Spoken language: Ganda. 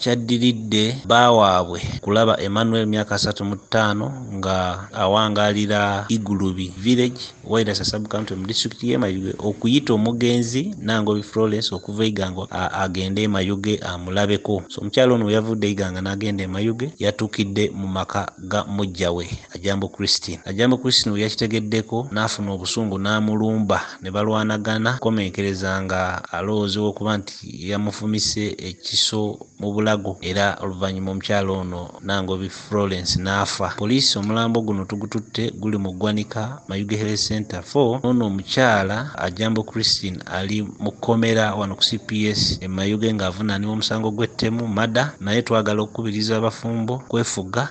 ekyaddiridde baawaabwe kulaba Emmanuel myaka 35 nga awangalira Igulubi village Wairasa sub-county mu district y'e Mayuge okuyita omugenzi Nangobi Florence okuva Iganga agende e Mayuge amulabeko. So omukyalo ono yavudde Iganga n'agenda e Mayuge yatuukidde mu maka ga mujjawe Ajambo Christine. Ajambo Christine we yakitegeddeko n'afuna obusungu n'amulumba ne balwanagana komenkereza nga alowoozebwa okuba nti yamufumise ekiso mu bulago era oluvannyuma omukyalo ono Nangobi Florence n'afa. Poliisi omulambo guno tugututte guli mu ggwanika Mayuge Health Center 4. Ono omukyala Ajambo Christine ali mu kkomera wano ku CPS e Mayuge ng'avunaanibwa omusango gw'ettemu mada, naye twagala okukubiriza abafumbo kwefuga